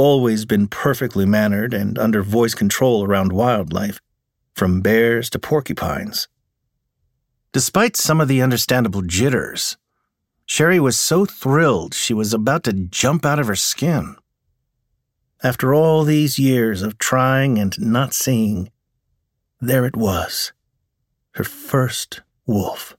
always been perfectly mannered and under voice control around wildlife, from bears to porcupines. Despite some of the understandable jitters, Sherry was so thrilled she was about to jump out of her skin. After all these years of trying and not seeing, there it was, her first wolf.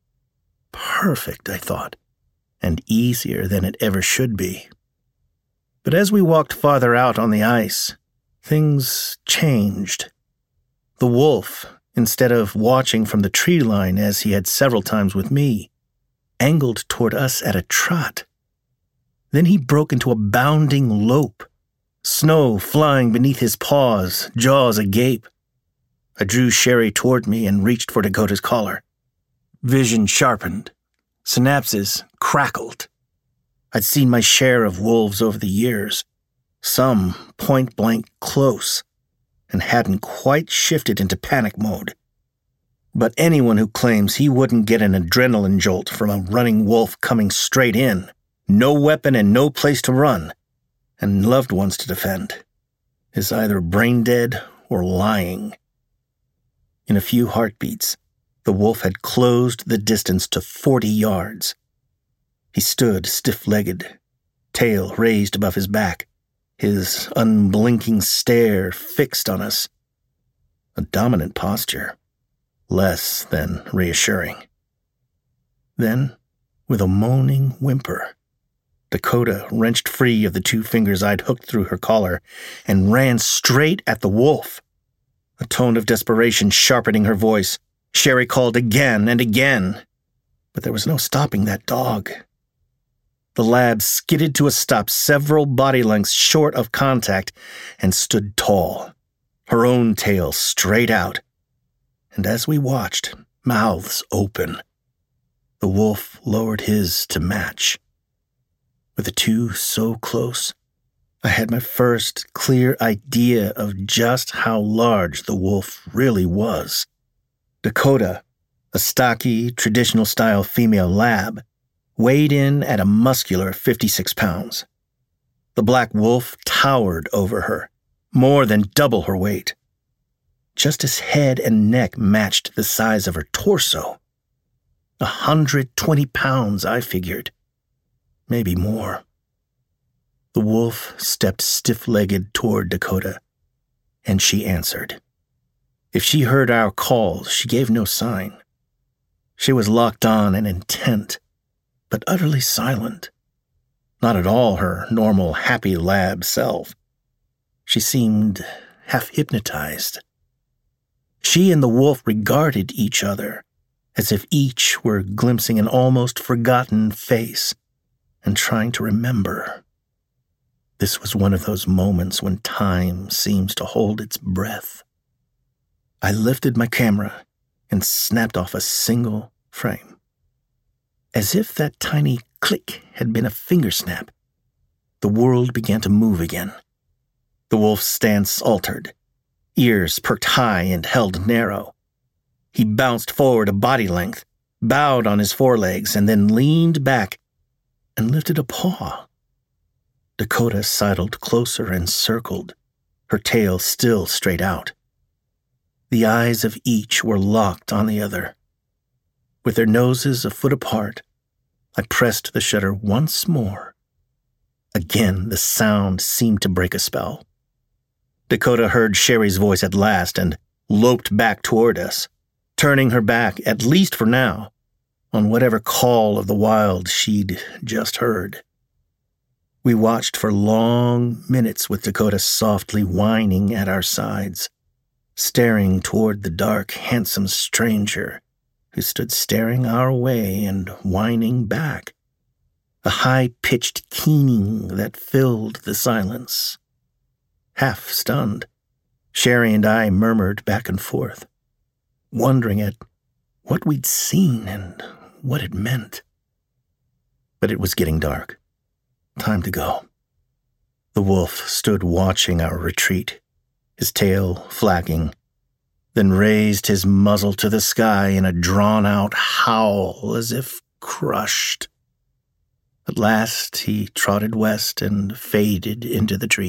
Perfect, I thought, and easier than it ever should be. But as we walked farther out on the ice, things changed. The wolf, instead of watching from the tree line as he had several times with me, angled toward us at a trot. Then he broke into a bounding lope, snow flying beneath his paws, jaws agape. I drew Sherry toward me and reached for Dakota's collar. Vision sharpened. Synapses crackled. I'd seen my share of wolves over the years, some point-blank close, and hadn't quite shifted into panic mode. But anyone who claims he wouldn't get an adrenaline jolt from a running wolf coming straight in, no weapon and no place to run, and loved ones to defend, is either brain-dead or lying. In a few heartbeats, the wolf had closed the distance to 40 yards. He stood stiff-legged, tail raised above his back, his unblinking stare fixed on us. A dominant posture, less than reassuring. Then, with a moaning whimper, Dakota wrenched free of the 2 fingers I'd hooked through her collar and ran straight at the wolf. A tone of desperation sharpening her voice, Sherry called again and again, but there was no stopping that dog. The lab skidded to a stop several body lengths short of contact and stood tall, her own tail straight out. And as we watched, mouths open, the wolf lowered his to match. With the 2 so close, I had my first clear idea of just how large the wolf really was. Dakota, a stocky, traditional-style female lab, weighed in at a muscular 56 pounds. The black wolf towered over her, more than double her weight. Just as head and neck matched the size of her torso. 120 pounds, I figured. Maybe more. The wolf stepped stiff-legged toward Dakota, and she answered. If she heard our calls, she gave no sign. She was locked on and intent, but utterly silent. Not at all her normal happy lab self. She seemed half hypnotized. She and the wolf regarded each other, as if each were glimpsing an almost forgotten face and trying to remember. This was one of those moments when time seems to hold its breath. I lifted my camera and snapped off a single frame. As if that tiny click had been a finger snap, the world began to move again. The wolf's stance altered, ears perked high and held narrow. He bounced forward a body length, bowed on his forelegs, and then leaned back and lifted a paw. Dakota sidled closer and circled, her tail still straight out. The eyes of each were locked on the other. With their noses a foot apart, I pressed the shutter once more. Again, the sound seemed to break a spell. Dakota heard Sherry's voice at last and loped back toward us, turning her back, at least for now, on whatever call of the wild she'd just heard. We watched for long minutes with Dakota softly whining at our sides, staring toward the dark, handsome stranger who stood staring our way and whining back, a high-pitched keening that filled the silence. Half stunned, Sherry and I murmured back and forth, wondering at what we'd seen and what it meant. But it was getting dark. Time to go. The wolf stood watching our retreat, his tail flagging, then raised his muzzle to the sky in a drawn-out howl as if crushed. At last he trotted west and faded into the trees.